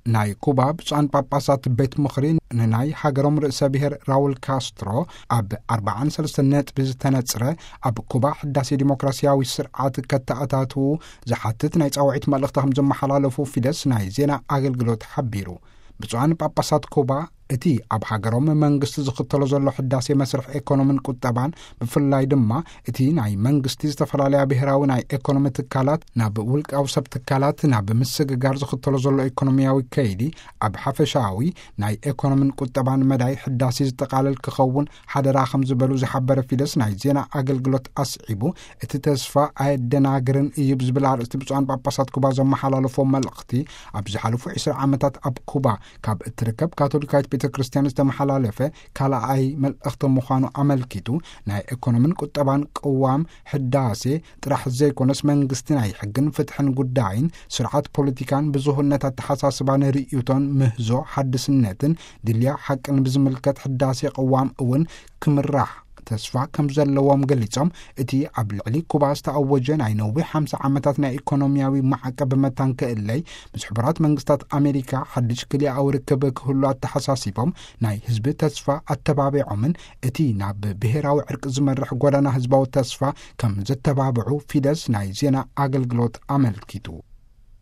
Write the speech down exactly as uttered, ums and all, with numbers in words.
ናይ ኩባ ብፁዓን ጳጳሳት ቤት ምኽሪ ንናይ ሃገሮም ርእሰ ብሔር ራውል ካስትሮ ኣብ ኣርባዓን ሰለስተ ነጥቢ ዝተነጽረ ኣብ ኩባ ሕዳሴ ዲሞክራስያዊ ስርዓት ከተኣታትው ዝሓትት ናይ ጻውዒት መልእኽቲ ከም ዘመሓላለፉ ፊደስ ናይ ዜና ኣገልግሎት ሓቢሩ። ብፁዓን ጳጳሳት ኩባ እቲ ኣብ ሃገሮም መንግስቲ ዝኽተሎ ዘሎ ሕዳሴ መስርሕ ኢኮኖምን ቁጠባን ብፍላይ ድማ እቲ ናይ መንግስቲ ዝተፈላለያ ብሔራዊ ናይ ኢኮኖሚ ትካላት ናብ ውልቃዊ ሰብ ትካላት ናብ ምስግጋር ዝኽተሎ ዘሎ ኢኮኖምያዊ ከይዲ ኣብ ሓፈሻዊ ናይ ኢኮኖምን ቁጠባን መዳይ ሕዳሴ ዝጠቃለል ክኸውን ሓደራ ከም ዝበሉ ዝሓበረ ፊደስ ናይ ዜና ኣገልግሎት ኣስዒቡ እቲ ተስፋ ኣየደናግርን እዩ ብዝብል ኣርእስቲ ብፁዓን ጳጳሳት ኩባ ዘመሓላለፎ መልእኽቲ ኣብ ዝሓለፉ ዒስራ ዓመታት ኣብ ኩባ ካብ እትርከብ ካቶሊካዊት ቤተ ክርስቲያን ዝተመሓላለፈ ካልኣይ መልእኽቲ ምዃኑ ኣመልኪቱ ናይ ኢኮኖምን ቁጠባን ቅዋም ሕዳሴ ጥራሕ ዘይኮነስ መንግስቲ ናይ ሕግን ፍትሕን ጉዳይን ስርዓት ፖለቲካን ብዙህነት ኣተሓሳስባን ርእዮቶን ምህዞ ሓድስነትን ድልያ ሓቅን ብዝምልከት ሕዳሴ ቅዋም እውን ክምራሕ ተስፋ ከም ዘለዎም ገሊጾም እቲ ኣብ ልዕሊ ኩባ ዝተኣወጀ ናይ ነዊሕ ሃምሳ ዓመታት ናይ ኢኮኖምያዊ ማዕቀብ መታንክእለይ ምስ ሕቡራት መንግስታት ኣሜሪካ ሓድሽ ክልኣዊ ርክብ ክህሉ ኣተሓሳሲቦም ናይ ህዝቢ ተስፋ ኣተባቢዖምን እቲ ናብ ብሔራዊ ዕርቂ ዝመርሕ ጎዳና ህዝባዊ ተስፋ ከም ዘተባብዑ ፊደስ ናይ ዜና ኣገልግሎት ኣመልኪቱ።